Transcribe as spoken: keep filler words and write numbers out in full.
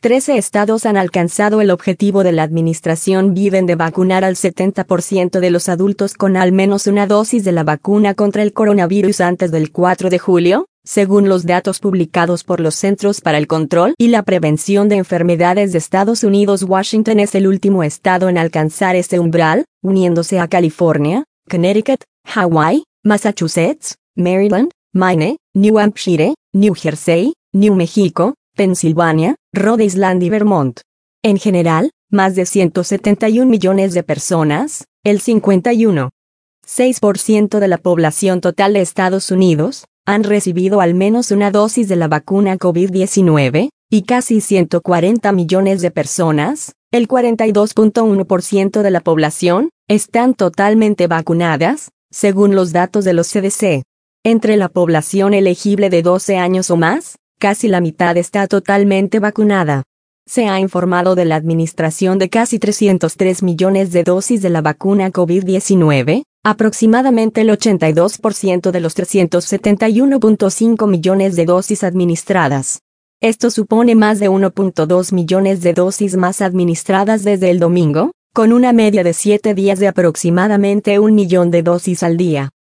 trece estados han alcanzado el objetivo de la administración Biden de vacunar al setenta por ciento de los adultos con al menos una dosis de la vacuna contra el coronavirus antes del cuatro de julio, según los datos publicados por los Centros para el Control y la Prevención de Enfermedades de Estados Unidos. Washington es el último estado en alcanzar este umbral, uniéndose a California, Connecticut, Hawái, Massachusetts, Maryland, Maine, New Hampshire, New Jersey, New Mexico, Pensilvania, Rhode Island y Vermont. En general, más de ciento setenta y un millones de personas, el cincuenta y uno punto seis por ciento de la población total de Estados Unidos, han recibido al menos una dosis de la vacuna COVID diecinueve, y casi ciento cuarenta millones de personas, el cuarenta y dos punto uno por ciento de la población, están totalmente vacunadas, según los datos de los C D C. Entre la población elegible de doce años o más, casi la mitad está totalmente vacunada. Se ha informado de la administración de casi trescientos tres millones de dosis de la vacuna COVID diecinueve, aproximadamente el ochenta y dos por ciento de los trescientos setenta y uno punto cinco millones de dosis administradas. Esto supone más de uno punto dos millones de dosis más administradas desde el domingo, con una media de siete días de aproximadamente un millón de dosis al día.